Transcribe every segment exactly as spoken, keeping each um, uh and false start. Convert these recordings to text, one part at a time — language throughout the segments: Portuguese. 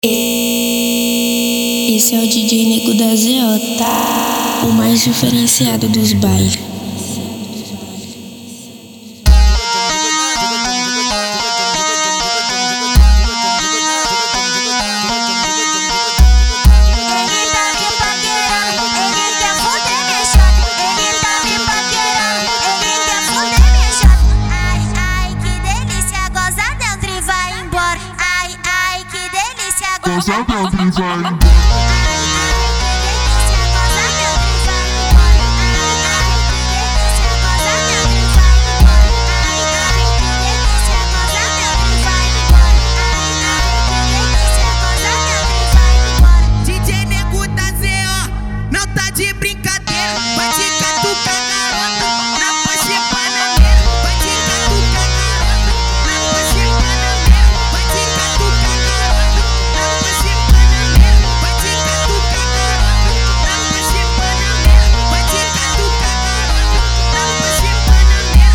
Esse é o D J Nego da Z J, o mais diferenciado dos bailes. Goza dentro e vai embora. D J Nego da Z O, não tá de brincadeira. Vai te catucar, garota, na poche panameira. Vai te catucar, garota, na poche panameira. Vai te catucar, garota, na poche panameira. Vai te catucar, garota, na poche panameira. Vai te catucar, garota, na poche panameira.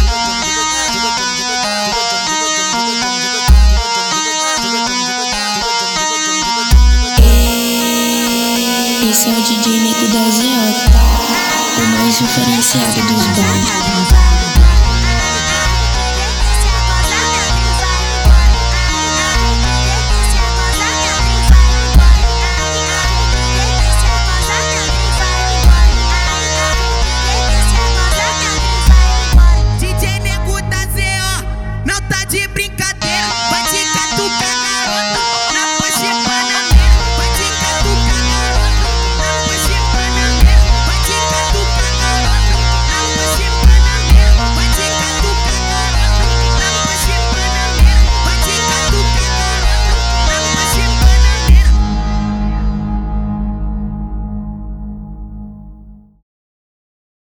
Esse é o D J Nego da Z J, o mais diferenciado dos bailes.